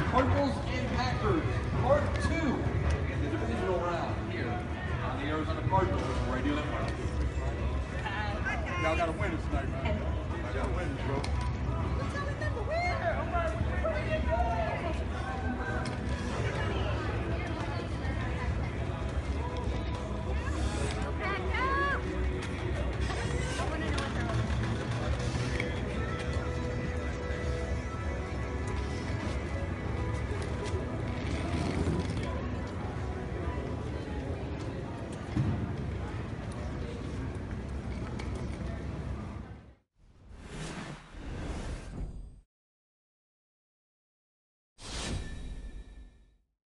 Cardinals and Packers, part 2 in the divisional round here on the Arizona Cardinals Radio Network. Y'all got to win this tonight, man. Y'all got to win this, bro.